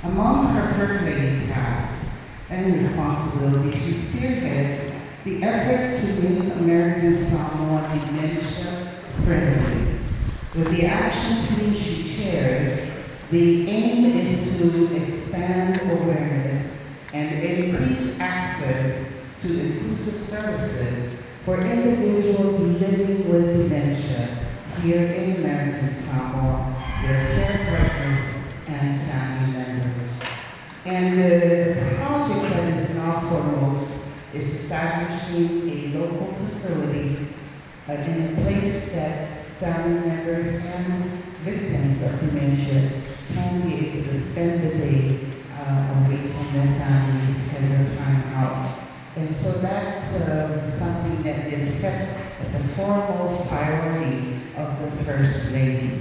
Among her First Lady tasks and responsibilities, she spearheads the efforts to make American Samoa dementia-friendly. With the action team she chairs, the aim is to expand awareness and increase access to inclusive services for individuals living with dementia here in American Samoa, their caregivers, and family members. And the project that is now foremost is establishing a local facility in a place that family members and victims of dementia can be able to spend the day away from their families and their time out. And so that's something that is kept at the foremost priority of the First Lady.